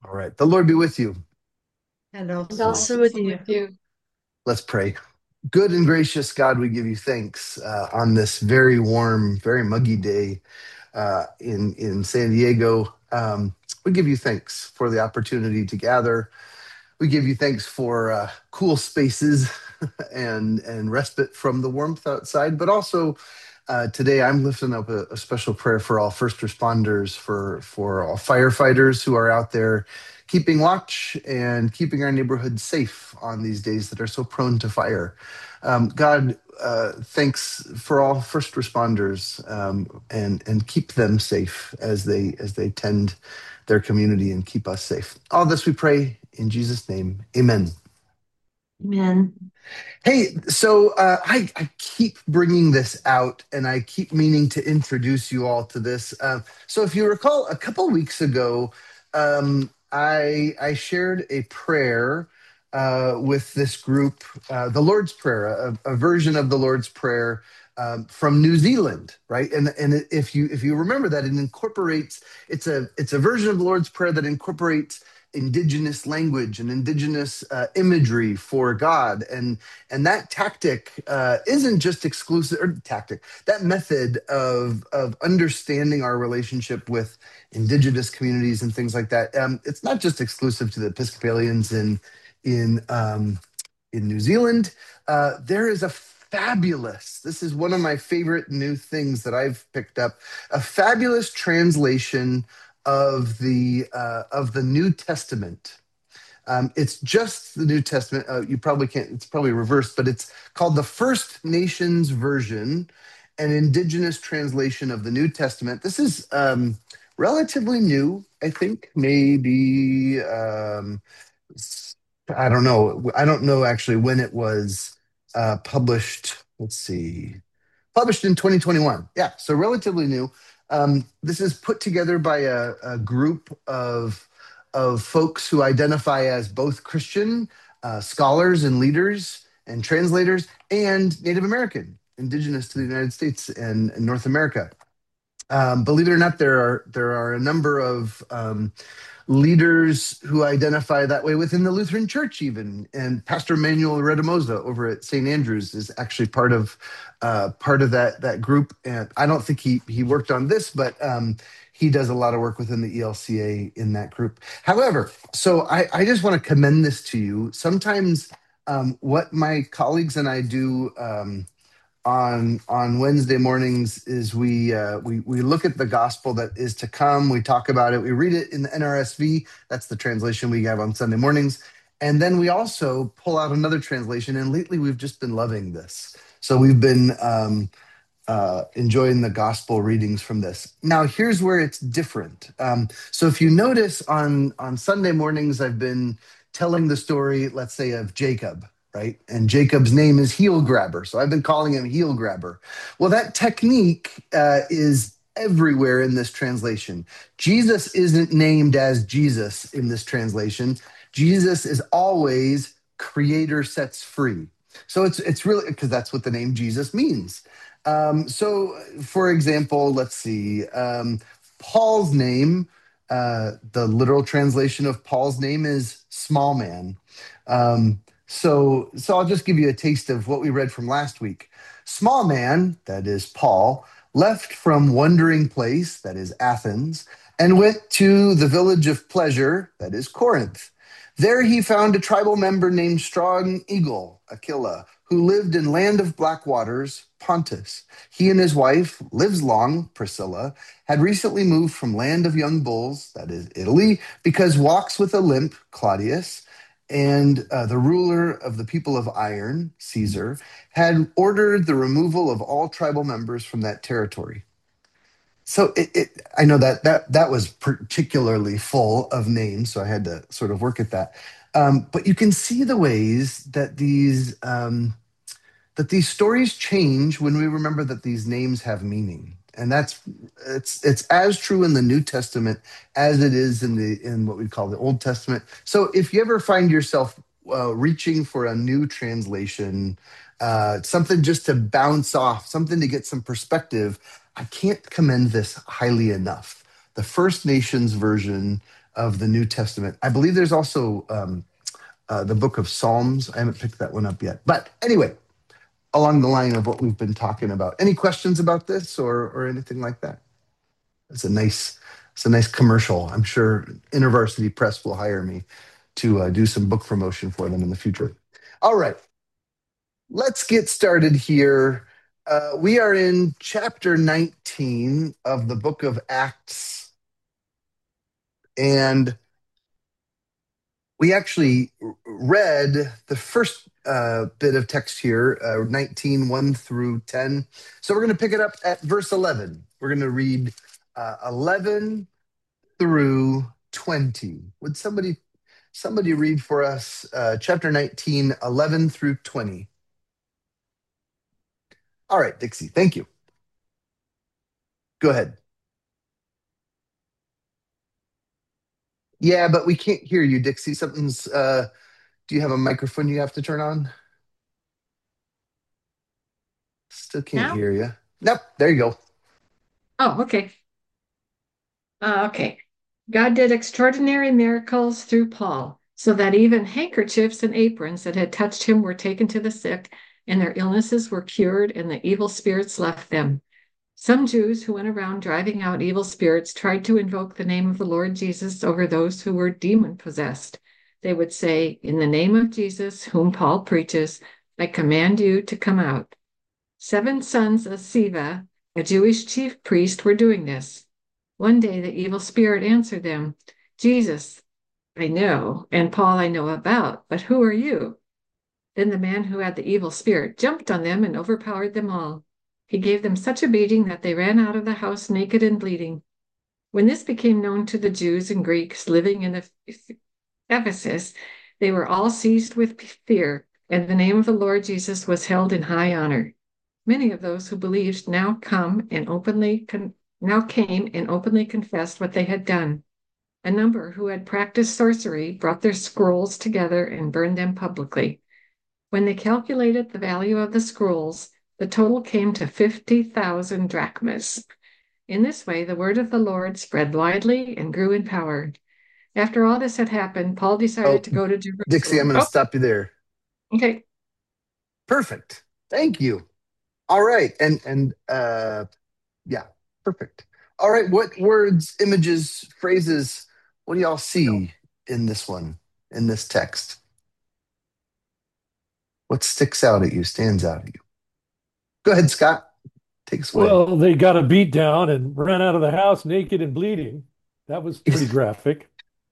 All right. The Lord be with you. And And also also with with you. you. Let's pray. Good and gracious God, we give you thanks on this very warm, very muggy day in San Diego. We give you thanks for the opportunity to gather. We give you thanks for cool spaces and respite from the warmth outside, but also today I'm lifting up a special prayer for all first responders, for all firefighters who are out there keeping watch and keeping our neighborhood safe on these days that are so prone to fire. God, thanks for all first responders, and keep them safe as they tend their community and keep us safe. All this we pray in Jesus' name. Amen. Amen. Hey, so I keep bringing this out and I keep meaning to introduce you all to this. So, if you recall, a couple weeks ago, I shared a prayer with this group, the Lord's Prayer, a version of the Lord's Prayer from New Zealand, right? And if you remember that, it incorporates it's a version of the Lord's Prayer that incorporates indigenous language and indigenous imagery for God, and that tactic isn't just exclusive, or tactic, that method of understanding our relationship with indigenous communities and things like that. It's not just exclusive to the Episcopalians in in New Zealand. There is a fabulous, this is one of my favorite new things that I've picked up, a fabulous translation of the New Testament. It's just the New Testament. You probably can't, it's probably reversed, but it's called the First Nations Version, an indigenous translation of the New Testament. This is relatively new, I think, maybe. I don't know. I don't know actually when it was published. Let's see, published in 2021. Yeah, so relatively new. This is put together by a group of folks who identify as both Christian scholars and leaders and translators and Native American, indigenous to the United States and North America. Believe it or not, there are a number of leaders who identify that way within the Lutheran Church, even. And Pastor Manuel Redemosa over at St. Andrews is actually part of that group. And I don't think he worked on this, but he does a lot of work within the ELCA in that group. However, so I just want to commend this to you. Sometimes what my colleagues and I do. On Wednesday mornings is we look at the gospel that is to come. We talk about it. We read it in the NRSV. That's the translation we have on Sunday mornings, and then we also pull out another translation. And lately, we've just been loving this. So we've been enjoying the gospel readings from this. Now, here's where it's different. So if you notice on Sunday mornings, I've been telling the story, let's say, of Jacob, right? And Jacob's name is heel grabber. So I've been calling him heel grabber. Well, that technique is everywhere in this translation. Jesus isn't named as Jesus in this translation. Jesus is always creator sets free. So it's really because that's what the name Jesus means. So, for example, let's see. Paul's name, the literal translation of Paul's name is small man. So I'll just give you a taste of what we read from last week. Small man, that is Paul, left from wandering place, that is Athens, and went to the village of pleasure, that is Corinth. There he found a tribal member named Strong Eagle, Aquila, who lived in land of black waters, Pontus. He and his wife, lives long, Priscilla, had recently moved from land of young bulls, that is Italy, because walks with a limp, Claudius, and the ruler of the people of iron, Caesar, had ordered the removal of all tribal members from that territory. So I know that was particularly full of names, so I had to sort of work at that. But you can see the ways that these stories change when we remember that these names have meaning, and it's as true in the New Testament as it is in what we call the Old Testament. So if you ever find yourself reaching for a new translation, something just to bounce off, something to get some perspective, I can't commend this highly enough. the First Nations version of the New Testament. I believe there's also the book of Psalms. I haven't picked that one up yet. But anyway, along the line of what we've been talking about. Any questions about this or anything like that? It's a nice commercial. I'm sure InterVarsity Press will hire me to do some book promotion for them in the future. All right, let's get started here. We are in chapter 19 of the book of Acts, and we actually read the first bit of text here, 19, 1 through 10. So we're going to pick it up at verse 11. We're going to read 11 through 20. Would somebody read for us chapter 19, 11 through 20? All right, Dixie, thank you. Go ahead. Yeah, but we can't hear you, Dixie. Do you have a microphone you have to turn on? Still can't Now? hear you. Nope, there you go. Oh, okay. Okay. God did extraordinary miracles through Paul, so that even handkerchiefs and aprons that had touched him were taken to the sick, and their illnesses were cured, and the evil spirits left them. Some Jews who went around driving out evil spirits tried to invoke the name of the Lord Jesus over those who were demon possessed. They would say, "In the name of Jesus, whom Paul preaches, I command you to come out." 7 sons of Siva, a Jewish chief priest, were doing this. One day the evil spirit answered them, "Jesus, I know, and Paul I know about, but who are you?" Then the man who had the evil spirit jumped on them and overpowered them all. He gave them such a beating that they ran out of the house naked and bleeding. When this became known to the Jews and Greeks living in Ephesus, they were all seized with fear, and the name of the Lord Jesus was held in high honor. Many of those who believed now came and openly confessed what they had done. A number who had practiced sorcery brought their scrolls together and burned them publicly. When they calculated the value of the scrolls, the total came to 50,000 drachmas. In this way, the word of the Lord spread widely and grew in power. After all this had happened, Paul decided Oh, to go to Dixie, I'm Jerusalem. going to Oh, stop you there. okay. Perfect. Thank you. All right, and yeah, perfect. All right, what words, images, phrases, what do y'all see in this one, in this text? What sticks out at you, stands out at you? Go ahead, Scott. Take us away. Well, they got a beat down and ran out of the house naked and bleeding. That was pretty graphic.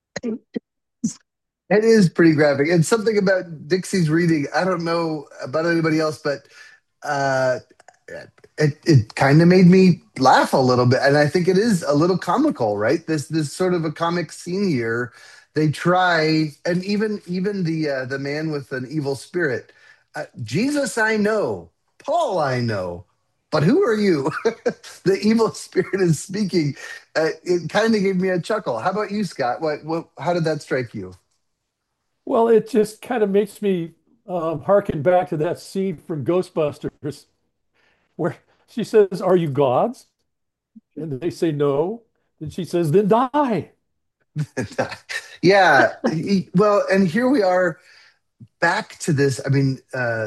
It is pretty graphic. And something about Dixie's reading, I don't know about anybody else, but uh, it kind of made me laugh a little bit. And I think it is a little comical, right? This sort of a comic scene here. They try, and even the man with an evil spirit, Jesus I know, Paul I know, but who are you? The evil spirit is speaking. It kind of gave me a chuckle. How about you, Scott? What? How did that strike you? Well, it just kind of makes me harken back to that scene from Ghostbusters where she says, "Are you gods?" And they say no. And she says, "Then die." Yeah. Well, and here we are back to this. I mean,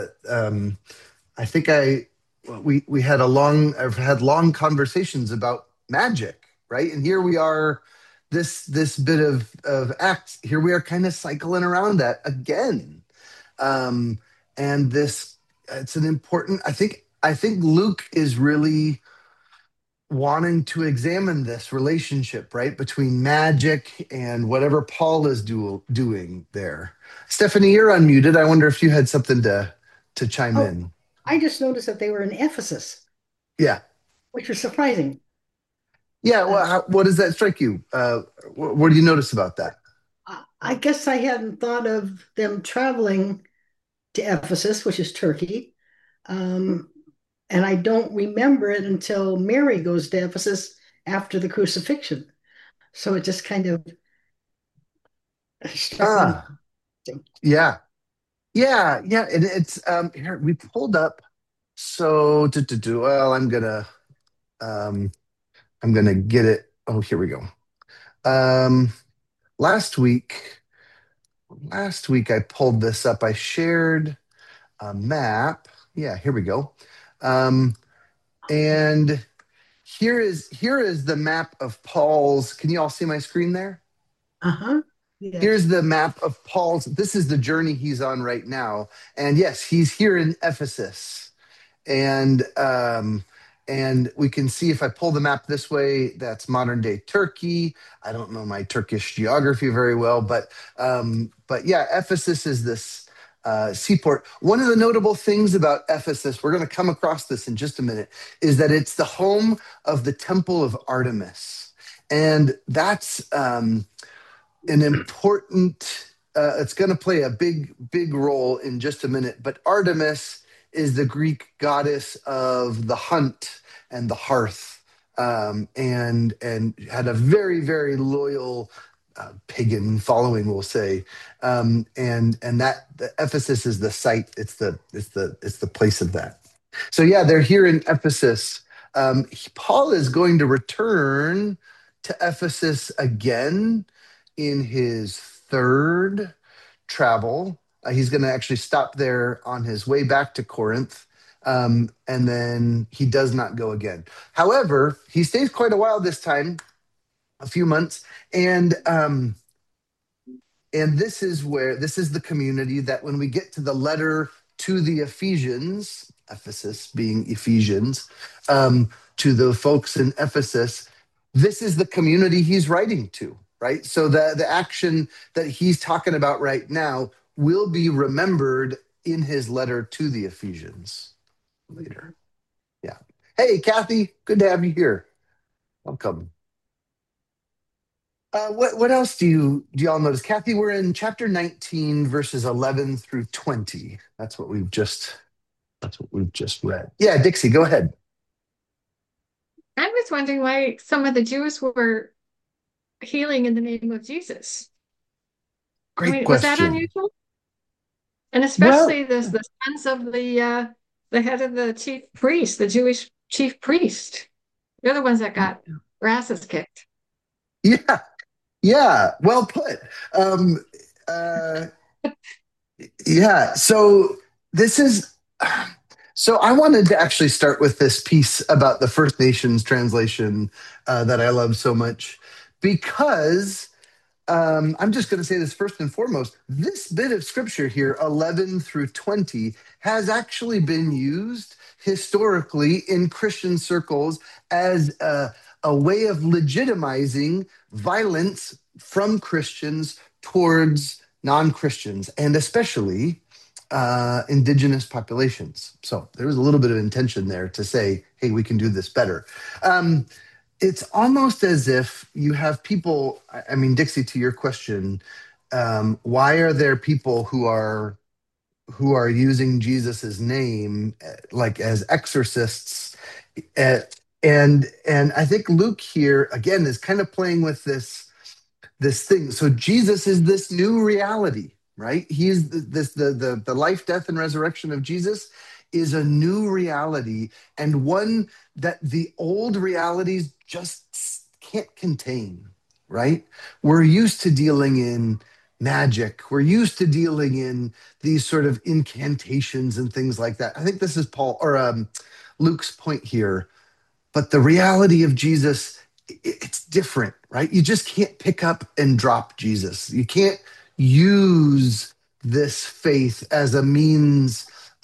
I think we had I've had long conversations about magic, right? And here we are, this bit of acts. Here we are, kind of cycling around that again. Um, and this, it's an important. I think Luke is really wanting to examine this relationship, right, between magic and whatever Paul is doing there. Stephanie, you're unmuted. I wonder if you had something to chime Oh, in. I just noticed that they were in Ephesus, Yeah, which was surprising. yeah. Uh, Well, what does that strike you? What do you notice about that? I guess I hadn't thought of them traveling to Ephesus, which is Turkey. Um, and I don't remember it until Mary goes to Ephesus after the crucifixion. So it just kind of struck me. Ah, yeah, yeah. And it's here we pulled up. So well, um, I'm gonna get it. Oh, here we go. Um, last week, last week I pulled this up. I shared a map. Yeah, here we go. Um, and here is the map of Paul's. Can you all see my screen there? Uh-huh. Yes. Here's the map of Paul's. This is the journey he's on right now. And yes, he's here in Ephesus. And we can see if I pull the map this way, that's modern day Turkey. I don't know my Turkish geography very well, but yeah, Ephesus is this seaport. One of the notable things about Ephesus, we're going to come across this in just a minute, is that it's the home of the Temple of Artemis, and that's an important it's going to play a big role in just a minute, but Artemis is the Greek goddess of the hunt and the hearth, and had a very loyal pagan following, we'll say. And that the Ephesus is the site, it's the place of that. So yeah, they're here in Ephesus. Paul is going to return to Ephesus again in his third travel. He's going to actually stop there on his way back to Corinth. And then he does not go again. However, he stays quite a while this time, a few months. And this is the community that when we get to the letter to the Ephesians, Ephesus being Ephesians, to the folks in Ephesus, this is the community he's writing to, right? So the action that he's talking about right now will be remembered in his letter to the Ephesians later. Yeah. Hey, Kathy, good to have you here. Welcome. What else do y'all notice? Kathy, we're in chapter 19, verses 11 through 20. That's what we've just read. Yeah, Dixie, go ahead. I was wondering why some of the Jews were healing in the name of Jesus. I Great mean, was that question. unusual? And Well, especially the sons of the head of the chief priest, the Jewish chief priest. They're the ones that got their asses kicked. yeah, yeah, well put. Um, uh, yeah, so this is so I wanted to actually start with this piece about the First Nations translation that I love so much because I'm just going to say this first and foremost. This bit of scripture here, 11 through 20, has actually been used historically in Christian circles as a way of legitimizing violence from Christians towards non Christians, and especially indigenous populations. So there was a little bit of intention there to say, hey, we can do this better. Um, it's almost as if you have people. I mean, Dixie, to your question, why are there people who are using Jesus's name like as exorcists? Uh, and I think Luke here again is kind of playing with this thing. So Jesus is this new reality, right? He's the life, death, and resurrection of Jesus is a new reality, and one that the old realities just can't contain, right? We're used to dealing in magic. We're used to dealing in these sort of incantations and things like that. I think this is Paul or Luke's point here, but the reality of Jesus, it's different, right? You just can't pick up and drop Jesus. You can't use this faith as a means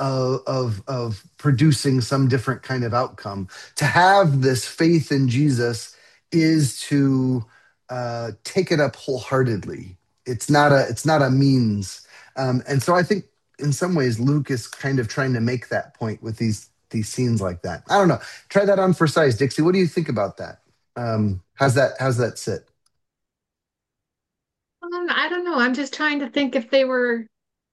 of producing some different kind of outcome. To have this faith in Jesus is to take it up wholeheartedly. It's not a means. And so I think in some ways Luke is kind of trying to make that point with these scenes like that. I don't know. Try that on for size, Dixie. What do you think about that? How's that sit? I don't know. I'm just trying to think if they were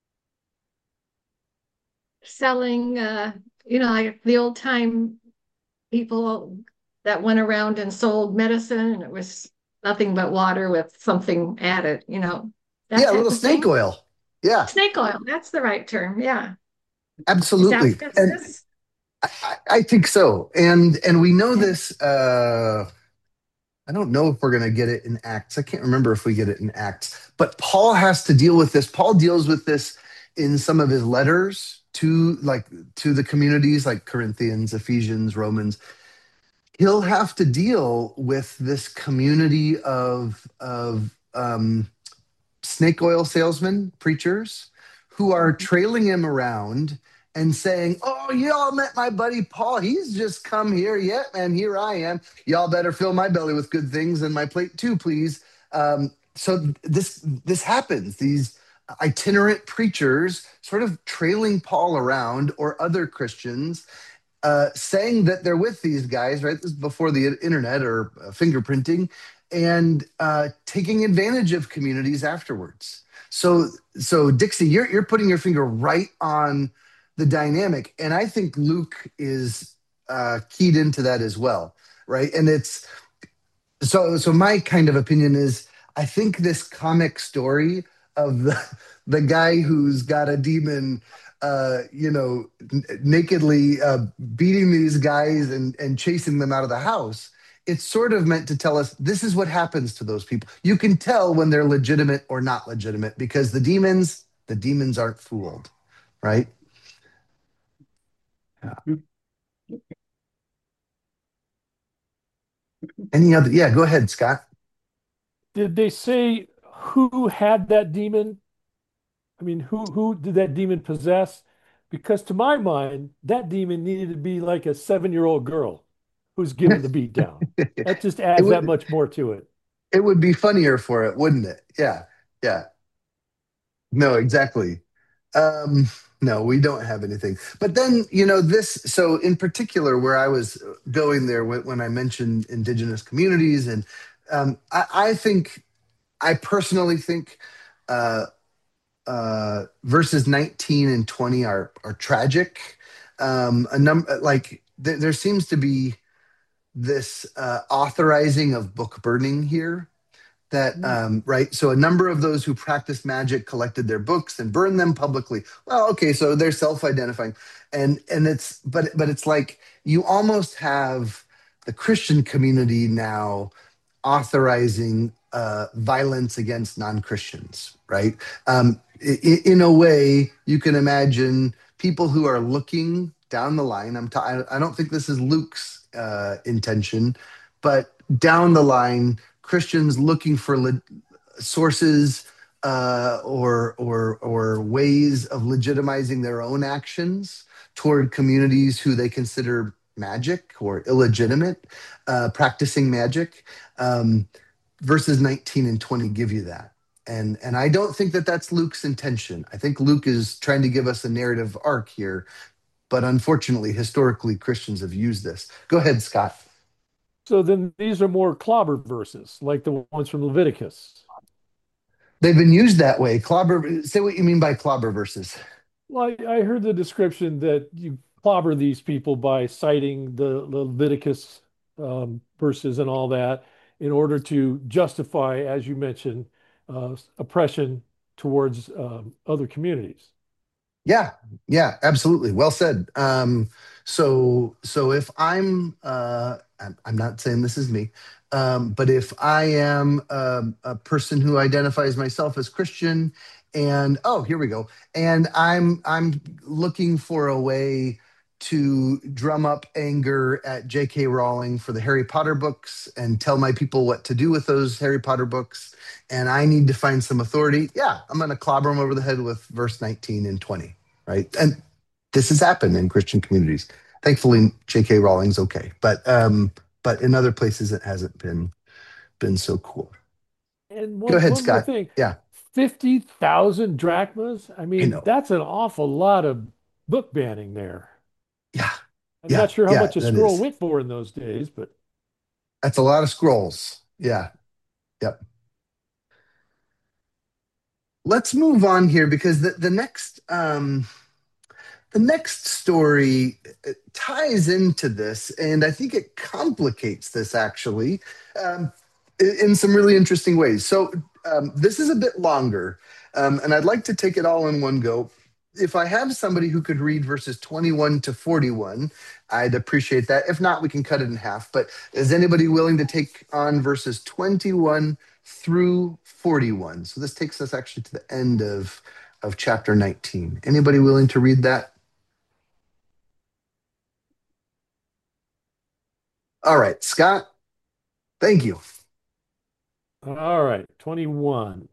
selling, like the old time people that went around and sold medicine and it was nothing but water with something added, that Yeah, a type little of snake thing. oil. Yeah, Snake oil, that's the right term. Yeah. Is that absolutely. what And this is? I think so. And we know this. I don't know if we're going to get it in Acts. I can't remember if we get it in Acts, but Paul has to deal with this. Paul deals with this in some of his letters to the communities like Corinthians, Ephesians, Romans. He'll have to deal with this community of snake oil salesmen, preachers, who are trailing him around and saying, "Oh, y'all met my buddy Paul. He's just come here. Yeah, man, here I am. Y'all better fill my belly with good things and my plate too, please." So this happens. These itinerant preachers sort of trailing Paul around or other Christians, saying that they're with these guys, right? This is before the internet or fingerprinting, and taking advantage of communities afterwards. So, so Dixie, you're putting your finger right on the dynamic, and I think Luke is keyed into that as well, right? And it's so my kind of opinion is I think this comic story of the guy who's got a demon nakedly beating these guys and chasing them out of the house, it's sort of meant to tell us this is what happens to those people. You can tell when they're legitimate or not legitimate because the demons aren't fooled, right? Yeah. Any other? Yeah, go ahead, Scott. Did they say who had that demon? I mean, who did that demon possess? Because to my mind, that demon needed to be like a 7-year-old girl who's given the beat down. That just it adds that would much more to it. it would be funnier for it, wouldn't it? Yeah, yeah. No, exactly. Um, no, we don't have anything. But then, this, so in particular, where I was going there when I mentioned indigenous communities, and I think, I personally think uh, verses 19 and 20 are tragic. A number, like, there seems to be this authorizing of book burning here that right, so a number of those who practiced magic collected their books and burned them publicly. Well, okay, so they're self-identifying, and but it's like you almost have the Christian community now authorizing violence against non-Christians, right? In a way, you can imagine people who are looking down the line. I don't think this is Luke's intention, but down the line, Christians looking for sources or ways of legitimizing their own actions toward communities who they consider magic or illegitimate, practicing magic. Um, Verses 19 and 20 give you that. And I don't think that that's Luke's intention. I think Luke is trying to give us a narrative arc here, but unfortunately, historically, Christians have used this. Go ahead, Scott. So then these are more clobber verses, like the ones from Leviticus. They've been used that way. Clobber. Say what you mean by clobber verses. Well, I heard the description that you clobber these people by citing the Leviticus verses and all that in order to justify, as you mentioned, oppression towards other communities. Yeah, yeah, absolutely. Well said. So if I'm not saying this is me, but if I am a person who identifies myself as Christian, and oh, here we go, and I'm looking for a way to drum up anger at J.K. Rowling for the Harry Potter books and tell my people what to do with those Harry Potter books, and I need to find some authority. Yeah, I'm going to clobber them over the head with verse 19 and 20, right? And this has happened in Christian communities. Thankfully, J.K. Rowling's okay, but in other places it hasn't been so cool. And Go ahead, one more Scott. thing, Yeah, 50,000 drachmas. I I mean, know. that's an awful lot of book banning there. Yeah, I'm yeah, not sure how yeah. much a That scroll is. went for in those days, but That's a lot of scrolls. Yeah, yep. Let's move on here because the next story ties into this, and I think it complicates this actually, um, in some really interesting ways. So this is a bit longer, and I'd like to take it all in one go. if I have somebody who could read verses 21 to 41, I'd appreciate that. If not, we can cut it in half. But is anybody willing to take on verses 21 through 41? So this takes us actually to the end of chapter 19. Anybody willing to read that? All right, Scott, thank you. All right, 21.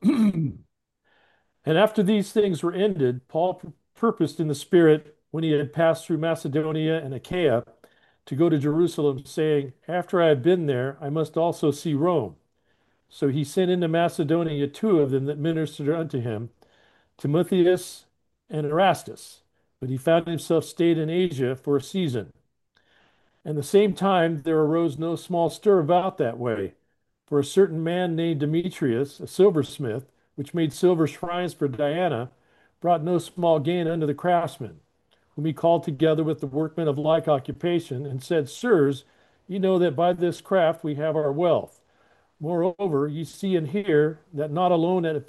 And after these things were ended, Paul purposed in the Spirit, when he had passed through Macedonia and Achaia, to go to Jerusalem, saying, After I have been there, I must also see Rome. So he sent into Macedonia two of them that ministered unto him, Timotheus and Erastus. But he found himself stayed in Asia for a season. And the same time there arose no small stir about that way. For a certain man named Demetrius, a silversmith, which made silver shrines for Diana, brought no small gain unto the craftsmen, whom he called together with the workmen of like occupation, and said, Sirs, ye know that by this craft we have our wealth. Moreover, ye see and hear that not alone at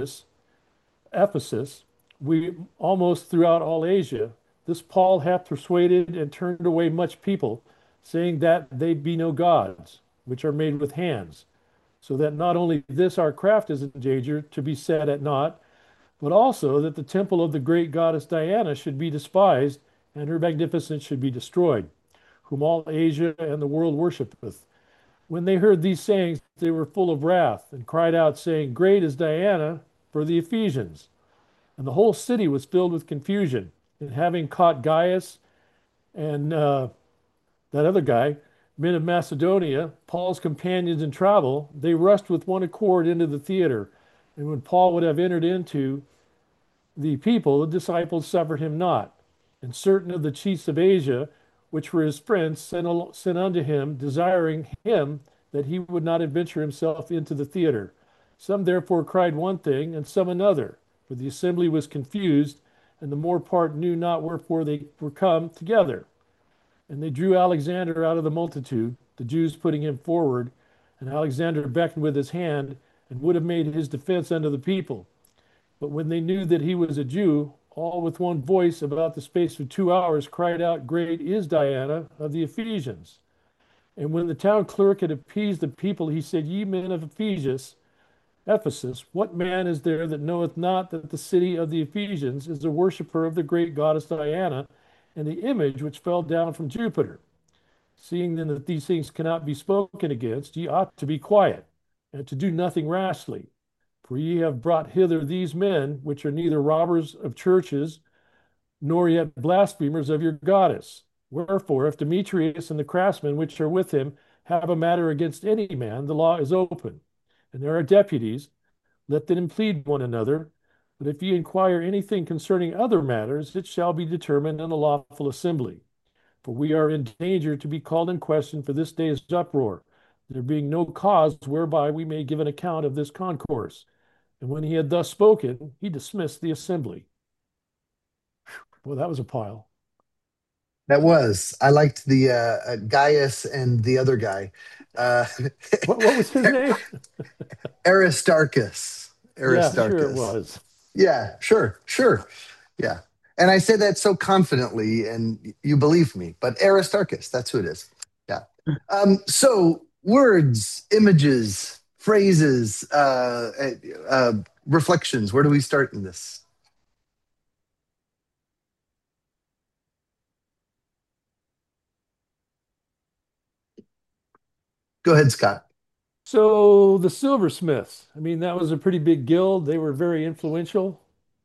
Ephesus, we almost throughout all Asia, this Paul hath persuaded and turned away much people, saying that they be no gods, which are made with hands, so that not only this our craft is in danger to be set at naught, but also that the temple of the great goddess Diana should be despised, and her magnificence should be destroyed, whom all Asia and the world worshipeth. When they heard these sayings, they were full of wrath, and cried out, saying, Great is Diana for the Ephesians. And the whole city was filled with confusion. And having caught Gaius and that other guy, men of Macedonia, Paul's companions in travel, they rushed with one accord into the theater. And when Paul would have entered into the people, the disciples suffered him not. And certain of the chiefs of Asia, which were his friends, sent unto him, desiring him that he would not adventure himself into the theater. Some therefore cried one thing, and some another, for the assembly was confused, and the more part knew not wherefore they were come together. And they drew Alexander out of the multitude, the Jews putting him forward. And Alexander beckoned with his hand, and would have made his defense unto the people. But when they knew that he was a Jew, all with one voice about the space of 2 hours cried out, Great is Diana of the Ephesians. And when the town clerk had appeased the people, he said, Ye men of Ephesus, what man is there that knoweth not that the city of the Ephesians is a worshipper of the great goddess Diana, and the image which fell down from Jupiter? Seeing then that these things cannot be spoken against, ye ought to be quiet, and to do nothing rashly. For ye have brought hither these men, which are neither robbers of churches, nor yet blasphemers of your goddess. Wherefore, if Demetrius and the craftsmen which are with him have a matter against any man, the law is open, and there are deputies, let them plead one another. But if ye inquire anything concerning other matters, it shall be determined in a lawful assembly. For we are in danger to be called in question for this day's uproar, there being no cause whereby we may give an account of this concourse. And when he had thus spoken, he dismissed the assembly. Well, that was a pile. That was. I liked the Gaius and the other guy. Uh, What was his name? Aristarchus. Yeah, sure it Aristarchus. was. Yeah, sure, sure. Yeah. And I say that so confidently, and you believe me, but Aristarchus, that's who it is. Yeah. So, words, images, phrases, reflections. Where do we start in this? Go ahead, Scott. So the silversmiths, I mean, that was a pretty big guild. They were very influential.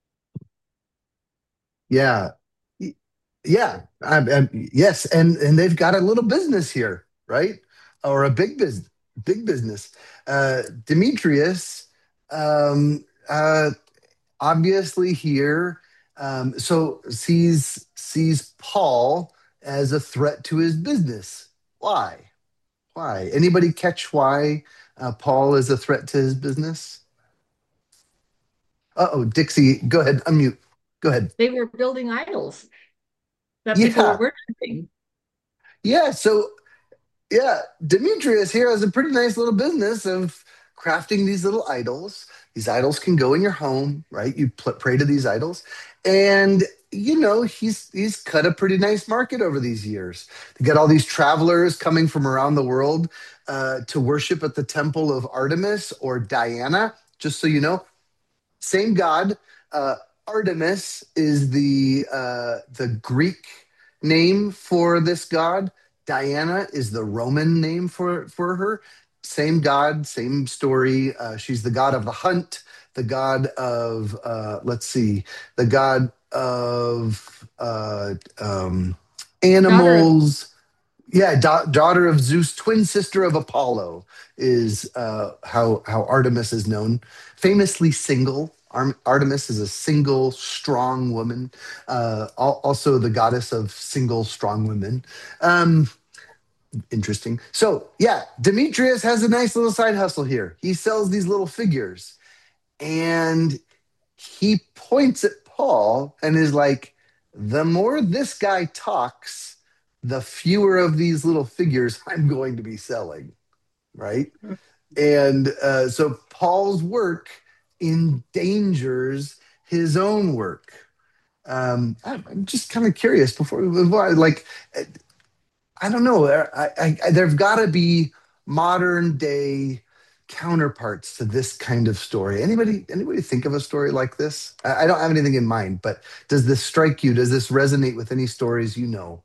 Yeah. Yeah. Yes. And they've got a little business here, right? Or a big business. Demetrius, um, obviously here, so sees Paul as a threat to his business. Why? Why? Anybody catch why Paul is a threat to his business? Uh-oh, Dixie, go ahead, unmute. Go ahead. They were building idols that people were Yeah, worshiping. yeah. So yeah, Demetrius here has a pretty nice little business of crafting these little idols. These idols can go in your home, right? You pray to these idols, and he's cut a pretty nice market over these years. They got all these travelers coming from around the world to worship at the temple of Artemis or Diana. Just so you know, same god. Uh, Artemis is the Greek name for this god. Diana is the Roman name for her. Same god, same story. She's the god of the hunt, the god of let's see, the god of Daughter of animals. Yeah, daughter of Zeus, twin sister of Apollo is how Artemis is known. Famously single. Artemis is a single, strong woman. Also, the goddess of single, strong women. Um, Interesting. So, yeah, Demetrius has a nice little side hustle here. He sells these little figures, and he points at Paul and is like, the more this guy talks, the fewer of these little figures I'm going to be selling, right? And so Paul's work endangers his own work. I'm just kind of curious before we move on. Like, I don't know. There've got to be modern day counterparts to this kind of story. Anybody think of a story like this? I don't have anything in mind, but does this strike you? Does this resonate with any stories you know?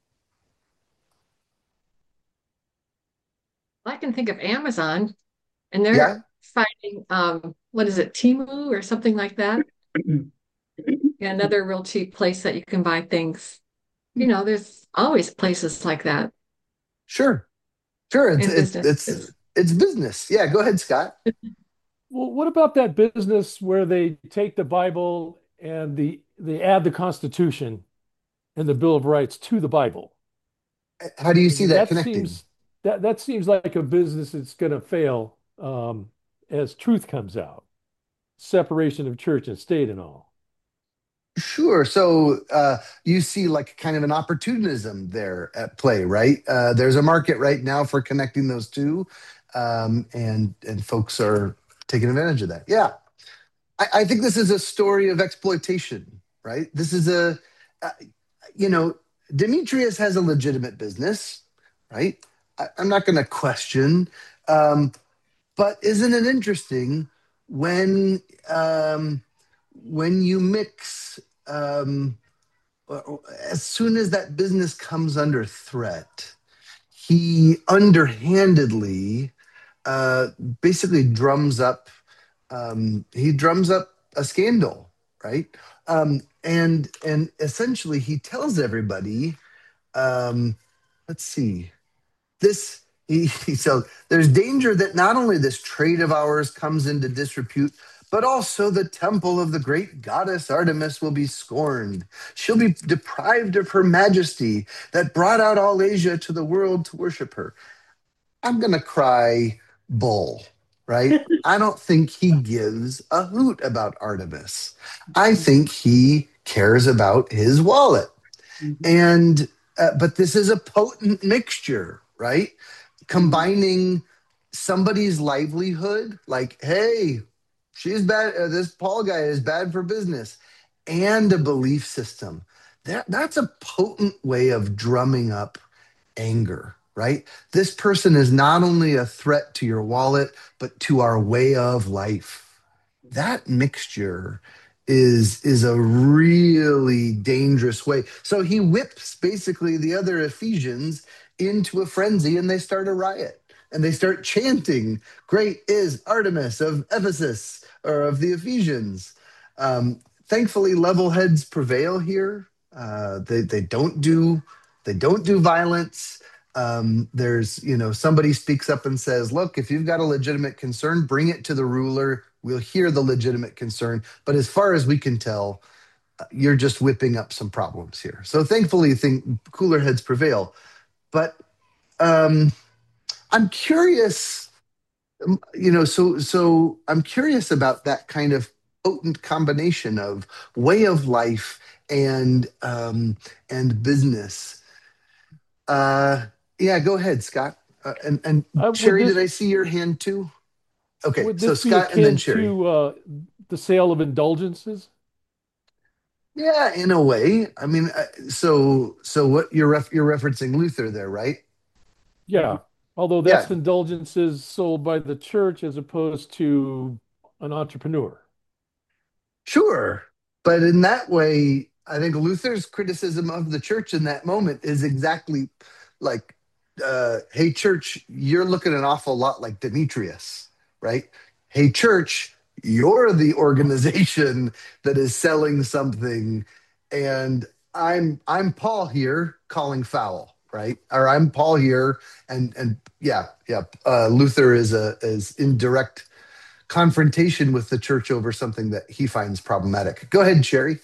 I can think of Amazon, and they're Yeah, fighting what is it, Timu or something like that? Yeah, another real cheap place that you can buy things. There's always places like that sure, sure. It's in it's it's businesses. it's business. Yeah, go ahead, Scott. Well, what about that business where they take the Bible and they add the Constitution and the Bill of Rights to the Bible? How do you I see mean, that that connecting? seems that seems like a business that's going to fail as truth comes out, separation of church and state and all. Sure. So you see like kind of an opportunism there at play, right? There's a market right now for connecting those two, and folks are taking advantage of that. Yeah, I think this is a story of exploitation, right? This is uh, you know, Demetrius has a legitimate business, right? I'm not going to question, um, but isn't it interesting when um, when you mix? Um, as soon as that business comes under threat, he underhandedly uh, basically drums up a scandal, right? And essentially he tells everybody, um, let's see, so there's danger that not only this trade of ours comes into disrepute, but also the temple of the great goddess Artemis will be scorned. She'll be deprived of her majesty that brought out all Asia to the world to worship her. I'm going to cry bull, right? I don't think he gives a hoot about Artemis. I think he cares about his wallet. And but this is a potent mixture, right? Combining somebody's livelihood, like, hey, she's bad. This Paul guy is bad for business, and a belief system. That's a potent way of drumming up anger, right? This person is not only a threat to your wallet, but to our way of life. That mixture is a really dangerous way. So he whips basically the other Ephesians into a frenzy and they start a riot. And they start chanting, "Great is Artemis of Ephesus," or of the Ephesians. Thankfully, level heads prevail here. They don't do violence. There's somebody speaks up and says, "Look, if you've got a legitimate concern, bring it to the ruler. We'll hear the legitimate concern." But as far as we can tell, you're just whipping up some problems here. So thankfully, I think cooler heads prevail. But um, I'm curious, so I'm curious about that kind of potent combination of way of life and business. Uh, yeah, go ahead, Scott. And With Sherry, did this, I see your hand too? Okay, Would so this be Scott and then akin Sherry. to the sale of indulgences? Yeah, in a way. I mean, so what you're referencing Luther there, right? Yeah. Although Yeah, that's indulgences sold by the church as opposed to an entrepreneur. sure. But in that way, I think Luther's criticism of the church in that moment is exactly like, hey, church, you're looking an awful lot like Demetrius, right? Hey, church, you're the organization that is selling something, and I'm Paul here calling foul, right? Or I'm Paul here, and yeah, yeah. Luther is in direct confrontation with the church over something that he finds problematic. Go ahead, Sherry.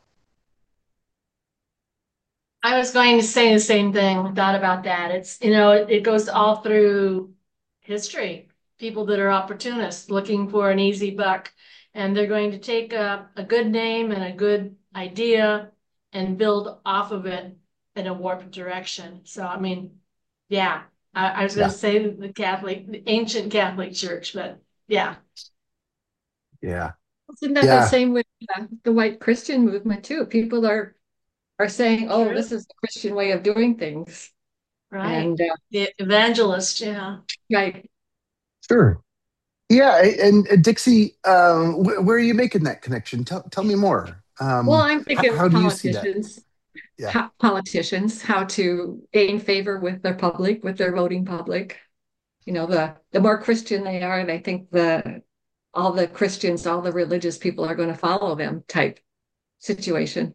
I was going to say the same thing, thought about that. It goes all through history. People that are opportunists looking for an easy buck, and they're going to take a good name and a good idea and build off of it in a warped direction. So, I mean, yeah, I was going Yeah, to say the ancient Catholic Church, but yeah, yeah, Isn't that the yeah. same with the white Christian movement too? People are saying, "Oh, true, this is the Christian way of doing things," right. and The evangelist, yeah. right. Sure. Yeah, and Dixie, where are you making that connection? Tell me more. Well, I'm thinking How do you see that? Yeah, politicians, how to gain favor with their public, with their voting public. The more Christian they are, they think the all the Christians, all the religious people are going to follow them type situation.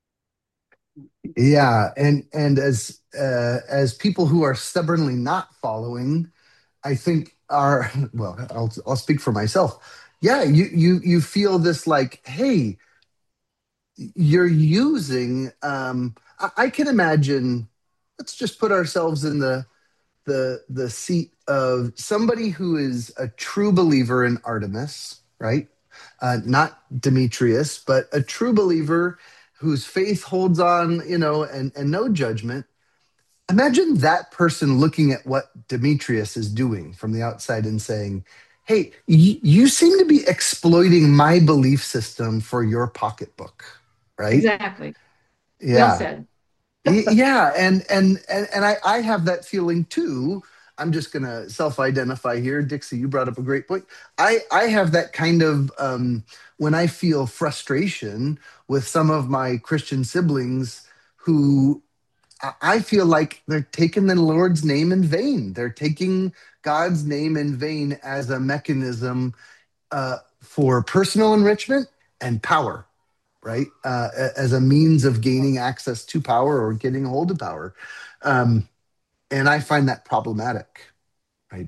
yeah, and as people who are stubbornly not following, I think are well. I'll speak for myself. Yeah, you feel this like, hey, you're using. I can imagine. Let's just put ourselves in the seat of somebody who is a true believer in Artemis, right? Not Demetrius, but a true believer whose faith holds on, and no judgment. Imagine that person looking at what Demetrius is doing from the outside and saying, "Hey, you seem to be exploiting my belief system for your pocketbook," right? Exactly. Well Yeah. said. Yeah, and I have that feeling too. I'm just gonna self-identify here. Dixie, you brought up a great point. I have that kind of when I feel frustration with some of my Christian siblings who I feel like they're taking the Lord's name in vain. They're taking God's name in vain as a mechanism for personal enrichment and power, right? As a means of gaining access to power or getting a hold of power. Um, and I find that problematic, right?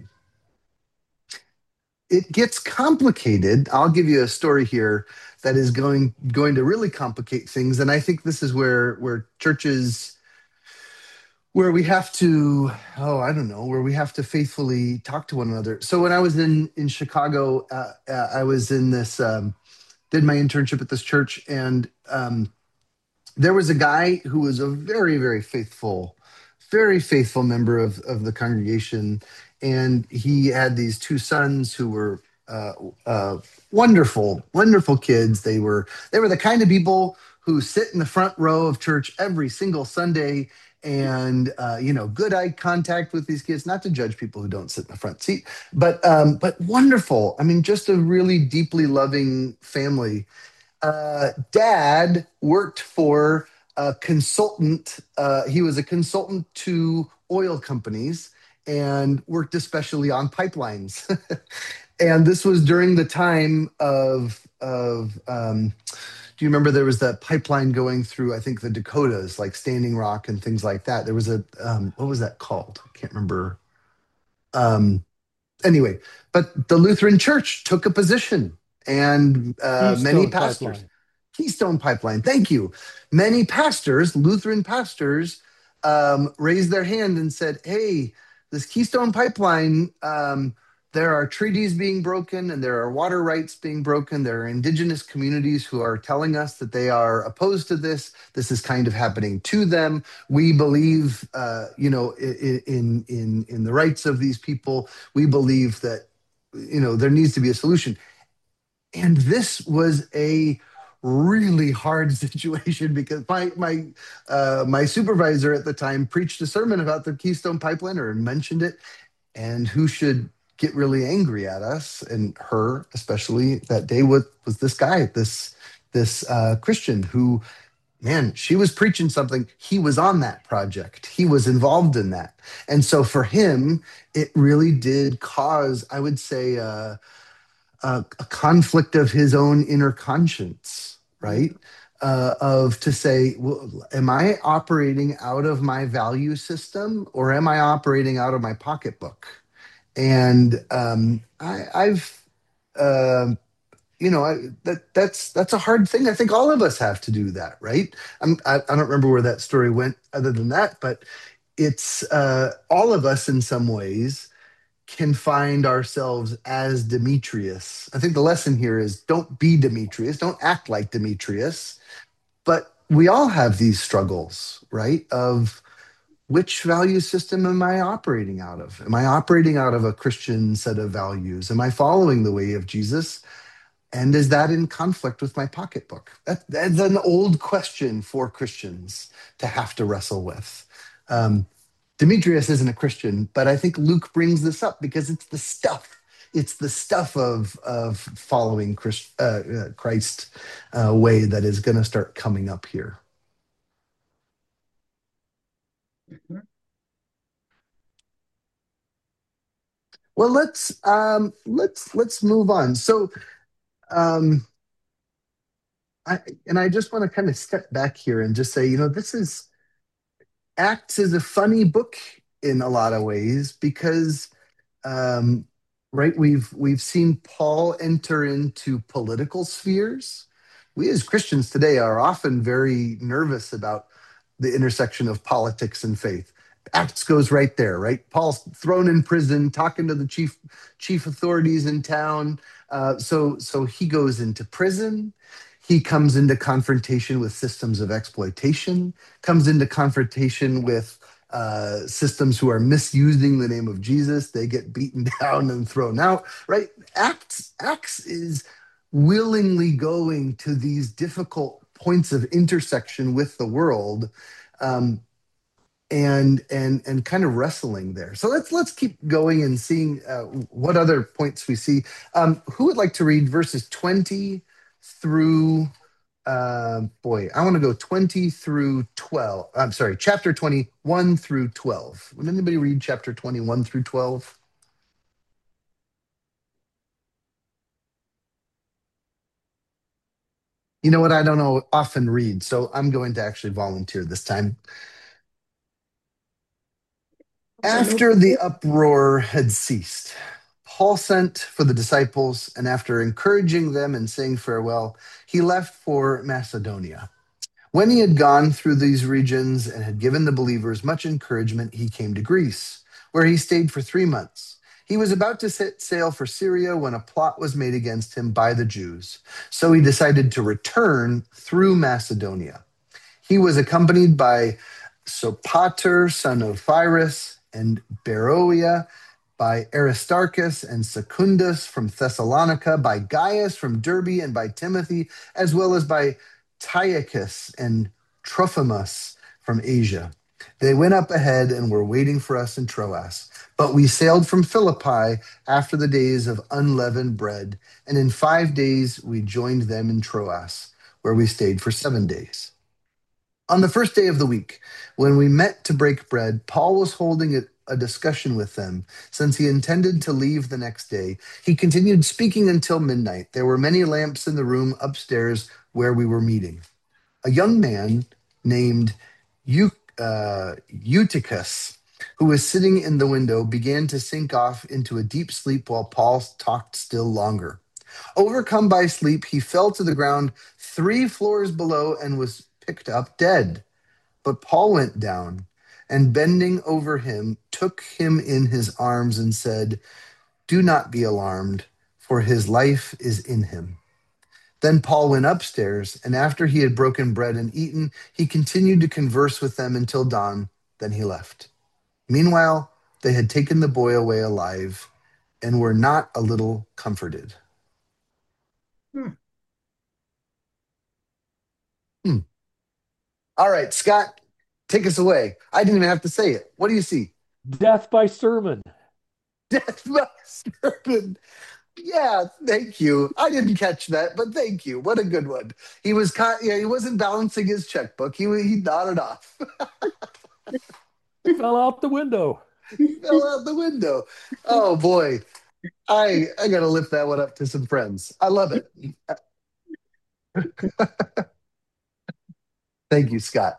It gets complicated. I'll give you a story here that is going to really complicate things. And I think this is where churches where we have to I don't know, where we have to faithfully talk to one another. So when I was in Chicago, I was in this did my internship at this church, and there was a guy who was a very faithful member of the congregation, and he had these two sons who were uh, wonderful kids. They were the kind of people who sit in the front row of church every single Sunday, and good eye contact with these kids. Not to judge people who don't sit in the front seat, but wonderful. I mean, just a really deeply loving family. Dad worked for a consultant. He was a consultant to oil companies and worked especially on pipelines. And this was during the time of. Do you remember there was that pipeline going through? I think the Dakotas, like Standing Rock and things like that. There was a what was that called? I can't remember. Um, anyway, but the Lutheran Church took a position, and many Keystone pastors, Pipeline. Keystone Pipeline, thank you. Many pastors, Lutheran pastors, raised their hand and said, "Hey, this Keystone Pipeline, there are treaties being broken and there are water rights being broken. There are indigenous communities who are telling us that they are opposed to this. This is kind of happening to them. We believe, in the rights of these people. We believe that." there needs to be a solution. And this was a really hard situation because my supervisor at the time preached a sermon about the Keystone Pipeline or mentioned it, and who should get really angry at us and her especially that day was this guy, this Christian who, man, she was preaching something. He was on that project. He was involved in that. And so for him, it really did cause, I would say, a conflict of his own inner conscience, right? Of to say, well, am I operating out of my value system or am I operating out of my pocketbook? And I've, that's a hard thing. I think all of us have to do that, right? I don't remember where that story went, other than that, but it's all of us in some ways can find ourselves as Demetrius. I think the lesson here is don't be Demetrius, don't act like Demetrius, but we all have these struggles, right? Of which value system am I operating out of? Am I operating out of a Christian set of values? Am I following the way of Jesus? And is that in conflict with my pocketbook? That's an old question for Christians to have to wrestle with. Demetrius isn't a Christian, but I think Luke brings this up because it's the stuff. It's the stuff of following Christ way that is going to start coming up here. Well, let's move on. So, I just want to kind of step back here and just say, this is Acts is a funny book in a lot of ways because um, right, we've seen Paul enter into political spheres. We as Christians today are often very nervous about the intersection of politics and faith. Acts goes right there, right? Paul's thrown in prison, talking to the chief authorities in town. So he goes into prison. He comes into confrontation with systems of exploitation, comes into confrontation with systems who are misusing the name of Jesus. They get beaten down and thrown out, right? Acts is willingly going to these difficult points of intersection with the world, um, and kind of wrestling there. So let's keep going and seeing what other points we see. Who would like to read verses 20 through boy, I want to go 20 through 12. I'm sorry, chapter 21 through 12. Would anybody read chapter 21 through 12? You know what? I don't know often read, so I'm going to actually volunteer this time. After the uproar had ceased, Paul sent for the disciples, and after encouraging them and saying farewell, he left for Macedonia. When he had gone through these regions and had given the believers much encouragement, he came to Greece, where he stayed for 3 months. He was about to set sail for Syria when a plot was made against him by the Jews. So he decided to return through Macedonia. He was accompanied by Sopater, son of Pyrrhus, and Beroia, by Aristarchus and Secundus from Thessalonica, by Gaius from Derbe, and by Timothy, as well as by Tychicus and Trophimus from Asia. They went up ahead and were waiting for us in Troas. But we sailed from Philippi after the days of unleavened bread, and in 5 days we joined them in Troas, where we stayed for 7 days. On the first day of the week, when we met to break bread, Paul was holding a discussion with them, since he intended to leave the next day. He continued speaking until midnight. There were many lamps in the room upstairs where we were meeting. A young man named Eutychus, who was sitting in the window, began to sink off into a deep sleep while Paul talked still longer. Overcome by sleep, he fell to the ground 3 floors below and was picked up dead. But Paul went down and, bending over him, took him in his arms and said, "Do not be alarmed, for his life is in him." Then Paul went upstairs, and after he had broken bread and eaten, he continued to converse with them until dawn. Then he left. Meanwhile, they had taken the boy away alive, and were not a little comforted. Hmm. Hmm. All right, Scott, take us away. I didn't even have to say it. What do you see? Death by sermon. Death by serpent. Yeah, thank you. I didn't catch that, but thank you. What a good one. He was yeah, he wasn't balancing his checkbook. He nodded off. Fell out the window. Fell out the window. Oh boy. I gotta lift that one up to some friends. I love it. Thank you, Scott.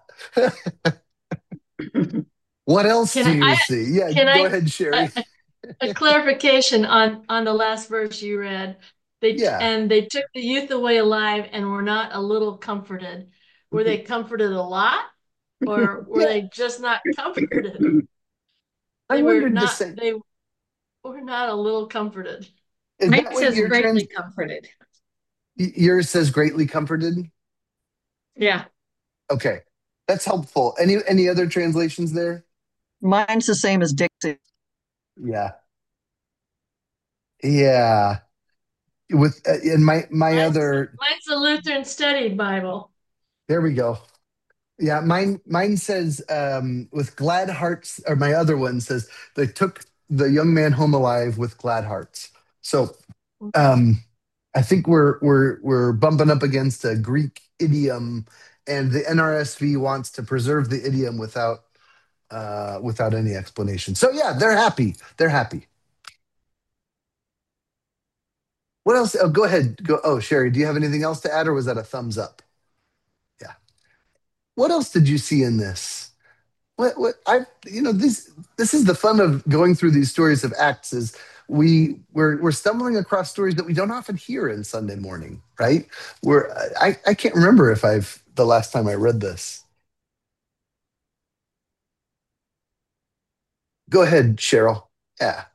What else Can do you I see? Yeah, can go I ahead, Sherry. a clarification on the last verse you read? Yeah. They took the youth away alive and were not a little comforted. Were they comforted a lot, or were Yeah. they just not comforted? I wondered the same. They were not a little comforted. Is Mine that what says your greatly comforted. yours says greatly comforted? Yeah. Okay. That's helpful. Any other translations there? Mine's the same as Dixie. Yeah. Yeah. With in my other Mine's the Lutheran Study Bible. there we go. Yeah, mine says with glad hearts, or my other one says they took the young man home alive with glad hearts. So um I think we're bumping up against a Greek idiom, and the NRSV wants to preserve the idiom without any explanation. So yeah, they're happy. They're happy. What else? Oh, go ahead. Go. Oh, Sherry, do you have anything else to add, or was that a thumbs up? Yeah. What else did you see in this? What I this is the fun of going through these stories of Acts is we're stumbling across stories that we don't often hear in Sunday morning, right? I can't remember if I've the last time I read this. Go ahead, Cheryl. Yeah.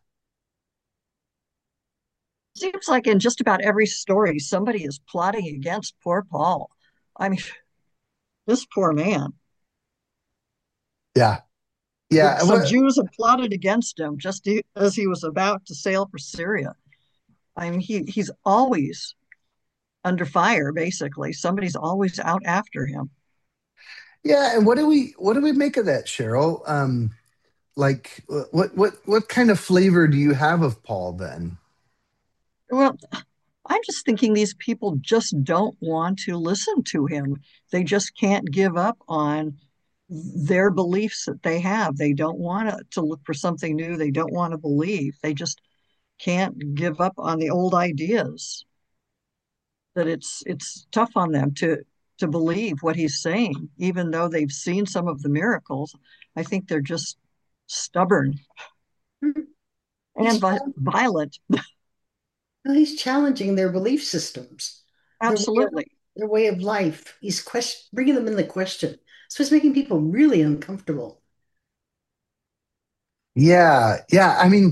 Seems like in just about every story, somebody is plotting against poor Paul. I mean, this poor man. Yeah. Yeah. Some Jews have plotted against him just as he was about to sail for Syria. I mean, he's always under fire, basically. Somebody's always out after him. Yeah, and what do we make of that, Cheryl? Like what kind of flavor do you have of Paul then? Well, I'm just thinking these people just don't want to listen to him. They just can't give up on their beliefs that they have. They don't want to look for something new. They don't want to believe. They just can't give up on the old ideas. That it's tough on them to believe what he's saying, even though they've seen some of the miracles. I think they're just stubborn He's and violent. he's challenging their belief systems, their way of, Absolutely. their way of life. He's bringing them in the question. So it's making people really uncomfortable. Yeah, yeah. I mean,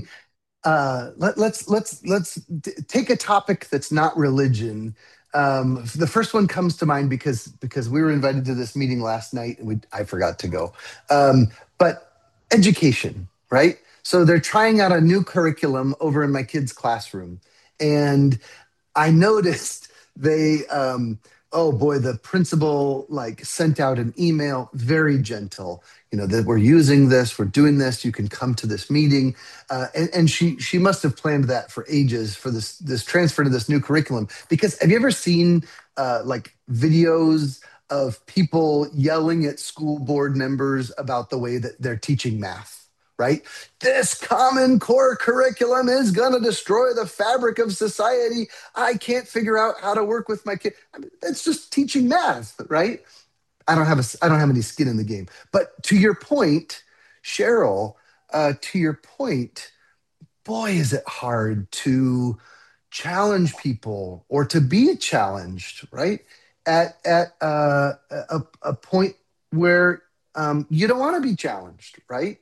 take a topic that's not religion. The first one comes to mind because we were invited to this meeting last night and I forgot to go. But education, right? So they're trying out a new curriculum over in my kids' classroom, and I noticed they oh boy, the principal like sent out an email, very gentle, that we're using this, we're doing this, you can come to this meeting. And she must have planned that for ages for this transfer to this new curriculum. Because have you ever seen like videos of people yelling at school board members about the way that they're teaching math? Right? This common core curriculum is going to destroy the fabric of society. I can't figure out how to work with my kid. I mean, it's just teaching math, right? I don't have any skin in the game. But to your point, Cheryl, to your point, boy, is it hard to challenge people or to be challenged, right? At a point where you don't want to be challenged, right?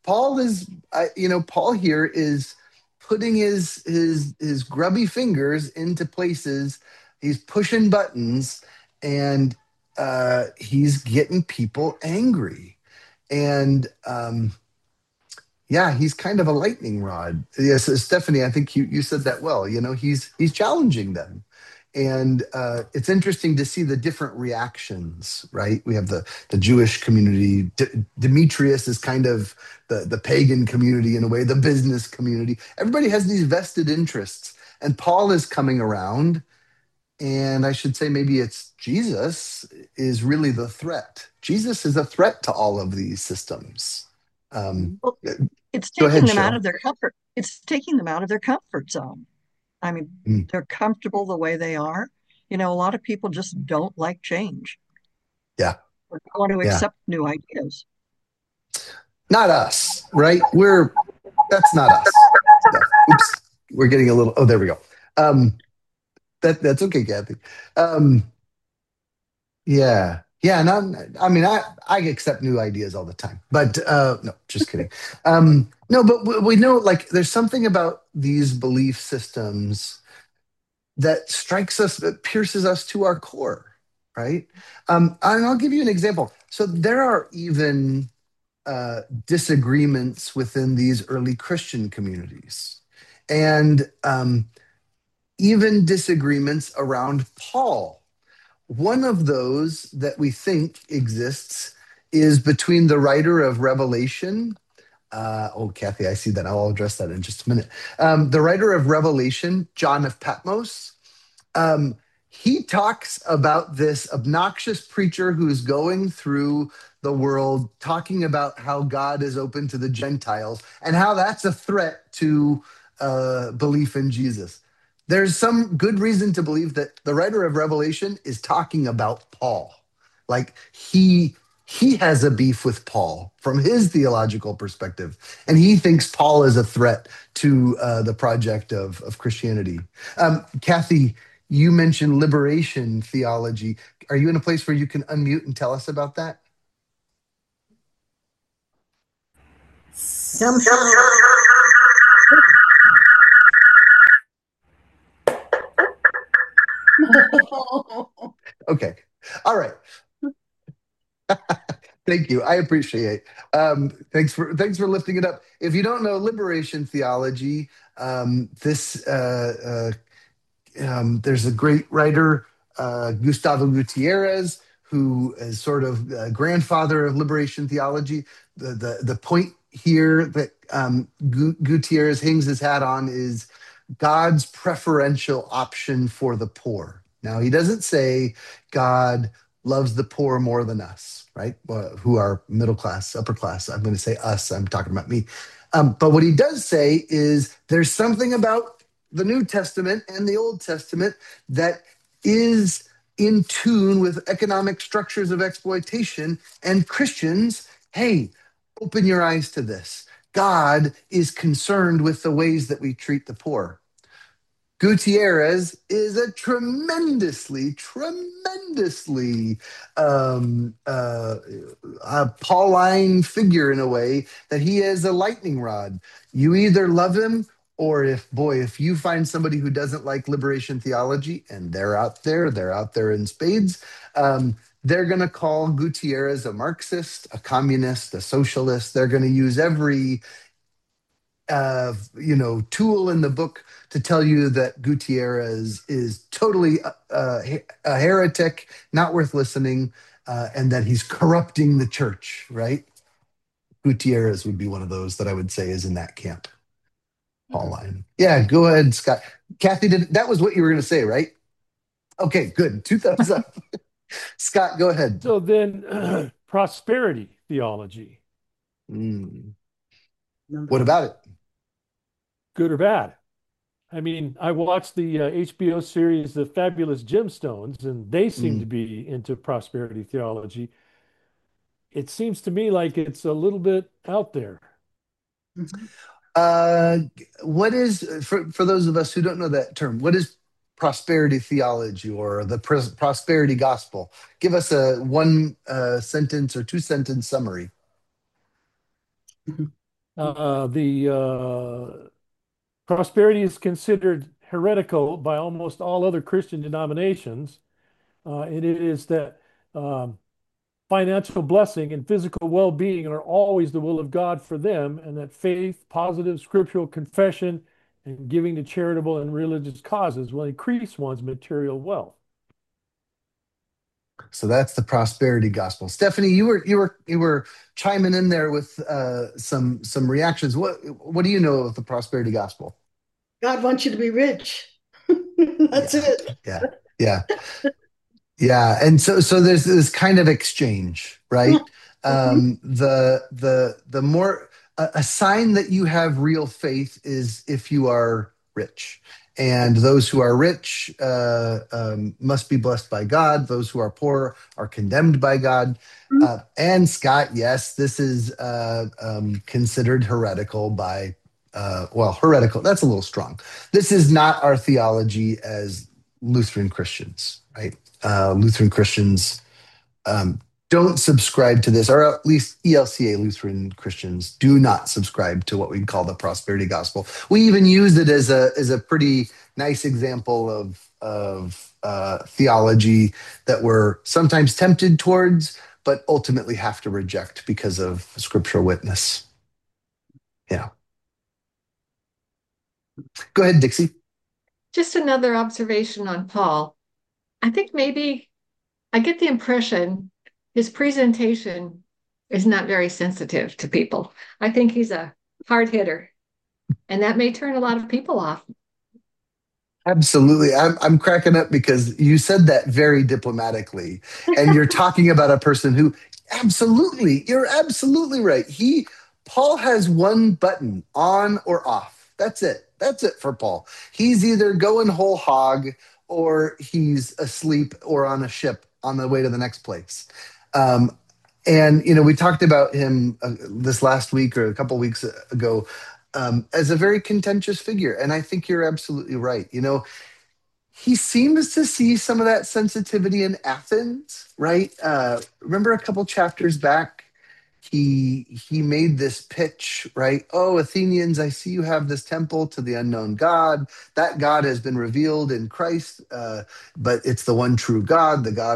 Paul here is putting his grubby fingers into places. He's pushing buttons, and he's getting people angry. And yeah, he's kind of a lightning rod. Yes, Stephanie, I think you said that well. He's challenging them, and it's interesting to see the different reactions. Right, we have the Jewish community. Demetrius is kind of the pagan community in a way, the business community. Everybody has these vested interests, and Paul is coming around, and I should say maybe it's Jesus is really the threat. Jesus is a threat to all of these systems. Um, Well, it's Go taking ahead, them out Cheryl. of their comfort. It's taking them out of their comfort zone. I mean, Mm, they're comfortable the way they are. A lot of people just don't like change yeah, or don't want to yeah. accept new ideas. Not us, right? That's not us. No. Oops. We're getting a little. Oh, there we go. Um, that's okay, Kathy. Um, yeah, yeah. No, I mean, I accept new ideas all the time, but no, just kidding. No, but we know like there's something about these belief systems that strikes us, that pierces us to our core, right? And I'll give you an example. So there are even disagreements within these early Christian communities, and even disagreements around Paul. One of those that we think exists is between the writer of Revelation. Oh, Kathy, I see that. I'll address that in just a minute. The writer of Revelation, John of Patmos, um, he talks about this obnoxious preacher who's going through the world talking about how God is open to the Gentiles and how that's a threat to belief in Jesus. There's some good reason to believe that the writer of Revelation is talking about Paul. Like he has a beef with Paul from his theological perspective, and he thinks Paul is a threat to the project of Christianity. Kathy, you mentioned liberation theology. Are you in a place where you can unmute and tell us about that? Somehow, Okay. All right. Thank you. I appreciate. Thanks for lifting it up. If you don't know liberation theology, this there's a great writer, Gustavo Gutierrez, who is sort of grandfather of liberation theology. The point here that Gutierrez hangs his hat on is God's preferential option for the poor. Now, he doesn't say God loves the poor more than us, right? Who are middle class, upper class. I'm going to say us. I'm talking about me. But what he does say is there's something about the New Testament and the Old Testament that is in tune with economic structures of exploitation. And Christians, hey, open your eyes to this. God is concerned with the ways that we treat the poor. Gutierrez is a tremendously a Pauline figure in a way that he is a lightning rod. You either love him, or if you find somebody who doesn't like liberation theology, and they're out there in spades, they're going to call Gutierrez a Marxist, a communist, a socialist. They're going to use every tool in the book to tell you that Gutierrez is totally a heretic, not worth listening, and that he's corrupting the church. Right? Gutierrez would be one of those that I would say is in that camp. Pauline. Yeah, go ahead, Scott. Kathy, that was what you were going to say, right? Okay, good. Two thumbs up. Scott, go ahead. So then, prosperity theology, Mm, number what about it? good or bad? I mean, I watched the HBO series The Fabulous Gemstones, and they seem to Mm. be into prosperity theology. It seems to me like it's a little bit out there. Mhm. Uh, what is for those of us who don't know that term? What is prosperity theology or the prosperity gospel? Give us a one sentence or two sentence summary. The prosperity is considered heretical by almost all other Christian denominations, and it is that um, financial blessing and physical well-being are always the will of God for them, and that faith, positive scriptural confession, and giving to charitable and religious causes will increase one's material wealth. So that's the prosperity gospel. Stephanie, you were chiming in there with some reactions. What do you know of the prosperity gospel? God wants you to be rich. That's Yeah, it. yeah, yeah. Yeah, and so there's this kind of exchange, right? The more a sign that you have real faith is if you are rich, and those who are rich must be blessed by God. Those who are poor are condemned by God. And Scott, yes, this is considered heretical by well, heretical. That's a little strong. This is not our theology as Lutheran Christians, right? Lutheran Christians um, don't subscribe to this, or at least ELCA Lutheran Christians do not subscribe to what we call the prosperity gospel. We even use it as a pretty nice example of theology that we're sometimes tempted towards, but ultimately have to reject because of scriptural witness. Yeah. Go ahead, Dixie. Just another observation on Paul. I think maybe I get the impression his presentation is not very sensitive to people. I think he's a hard hitter, and that may turn a lot of people off. Absolutely. I'm cracking up because you said that very diplomatically. And you're talking about a person who absolutely, you're absolutely right. Paul has one button, on or off. That's it. That's it for Paul. He's either going whole hog or he's asleep or on a ship on the way to the next place. Um, and we talked about him this last week or a couple weeks ago as a very contentious figure. And I think you're absolutely right. He seems to see some of that sensitivity in Athens, right? Remember a couple chapters back, he made this pitch, right? Oh, Athenians, I see you have this temple to the unknown God. That God has been revealed in Christ, but it's the one true God, the God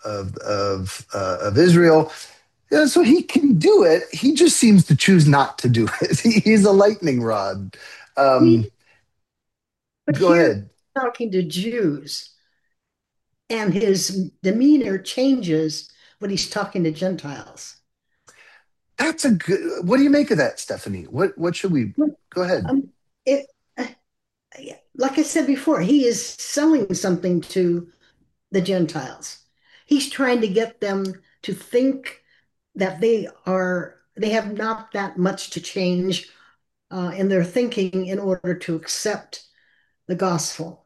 of Israel. Yeah, so he can do it. He just seems to choose not to do it. He's a lightning rod. Um, But Go here, ahead. talking to Jews, and his demeanor changes when he's talking to Gentiles. That's a good. What do you make of that, Stephanie? What should we go ahead? Um, it, uh, like I said before, he is selling something to the Gentiles. He's trying to get them to think that they have not that much to change in their thinking in order to accept the gospel.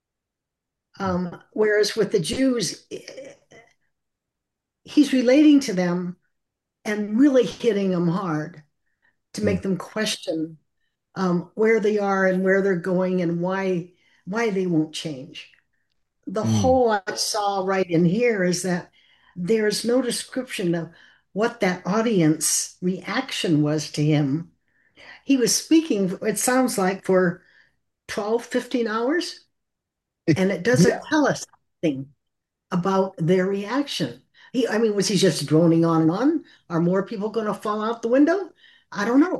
Whereas with the Jews, he's relating to them and really hitting them hard to Mm, make them question where they are and where they're going and why they won't change. The mm, whole I saw right in here is that there's no description of what that audience reaction was to him. He was speaking, it sounds like, for 12, 15 hours, and it doesn't yeah, tell us anything about their reaction. I mean, was he just droning on and on? Are more people going to fall out the window? I don't know.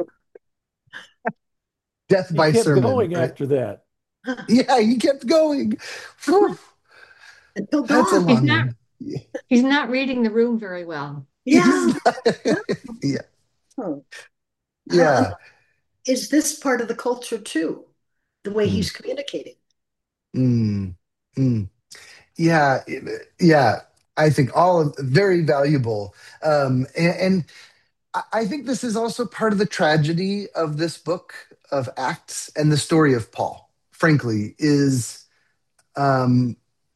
death He by kept sermon, going right? after that. Yeah, he kept going. Whew, Until that's a dawn. He's long not one. he's not reading the room very well. He's Yeah. not, yeah, Oh. yeah. Is this part of the culture too? The way Mm, he's communicating? mm, mm. Yeah, yeah. I think all of very valuable. And I think this is also part of the tragedy of this book of Acts and the story of Paul. Frankly, is um,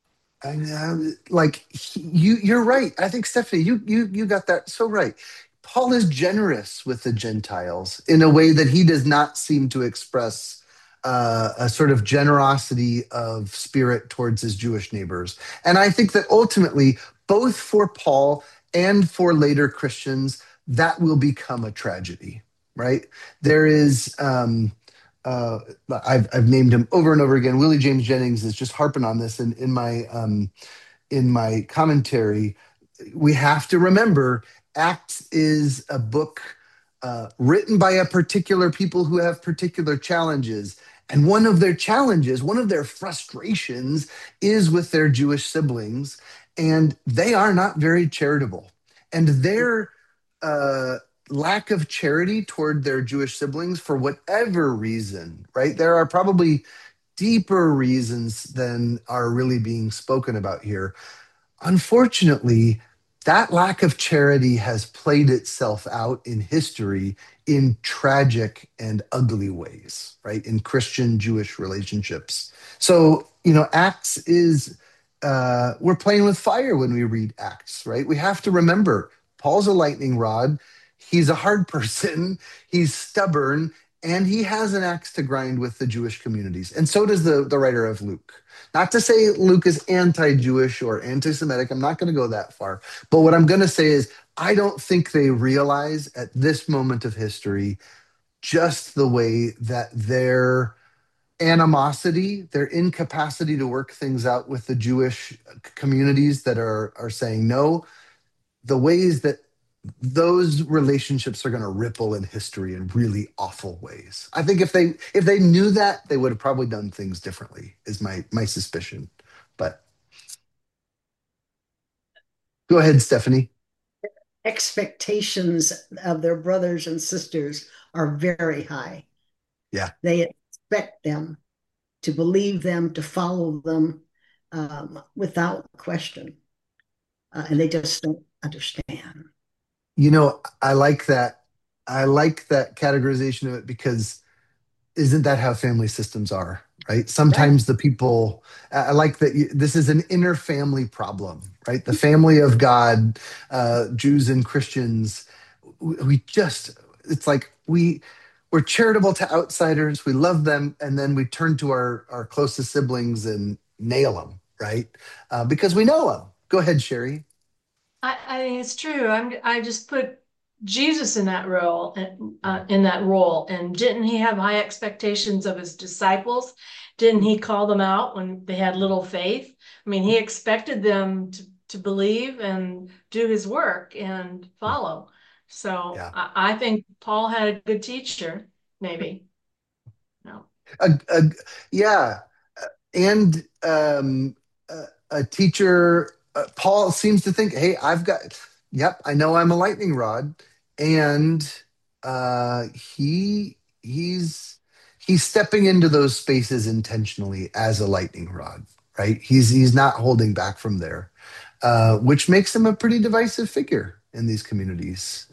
like you're right. I think Stephanie, you got that so right. Paul is generous with the Gentiles in a way that he does not seem to express a sort of generosity of spirit towards his Jewish neighbors. And I think that ultimately, both for Paul and for later Christians, that will become a tragedy. Right? There is. Uh, I've named him over and over again. Willie James Jennings is just harping on this in my commentary. we have to remember Acts is a book written by a particular people who have particular challenges. And one of their challenges, one of their frustrations is with their Jewish siblings, and they are not very charitable. And their uh, lack of charity toward their Jewish siblings, for whatever reason, right? There are probably deeper reasons than are really being spoken about here. Unfortunately, that lack of charity has played itself out in history in tragic and ugly ways, right? In Christian Jewish relationships. So, Acts is, we're playing with fire when we read Acts, right? We have to remember Paul's a lightning rod. He's a hard person. He's stubborn. And he has an axe to grind with the Jewish communities. And so does the writer of Luke. Not to say Luke is anti Jewish or anti Semitic. I'm not going to go that far. But what I'm going to say is, I don't think they realize at this moment of history just the way that their animosity, their incapacity to work things out with the Jewish communities that are saying no, the ways that those relationships are going to ripple in history in really awful ways. I think if they knew that, they would have probably done things differently. Is my suspicion. But go ahead, Stephanie. Expectations of their brothers and sisters are very high. Yeah, They expect them to believe them, to follow them without question. And they just don't understand. I like that. I like that categorization of it because isn't that how family systems are? Right. Right. Sometimes the people, I like that this is an inner family problem, right? The family of God, Jews and Christians, we just, it's like we're charitable to outsiders. We love them. And then we turn to our closest siblings and nail them, right? Because we know them. Go ahead, Sherry. I think it's true. I just put Jesus in that role, in that role, and didn't he have high expectations of his disciples? Didn't he call them out when they had little faith? I mean, he expected them to believe and do his work and follow. So Yeah. I think Paul had a good teacher, maybe. No. Uh, yeah. And a teacher, Paul seems to think, hey, yep, I know I'm a lightning rod, and he's stepping into those spaces intentionally as a lightning rod, right? He's not holding back from there, which makes him a pretty divisive figure in these communities.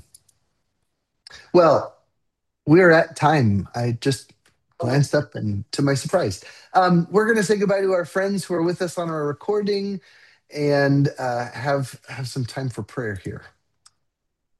Well, we're at time. I just glanced up and to my surprise. We're going to say goodbye to our friends who are with us on our recording and have some time for prayer here.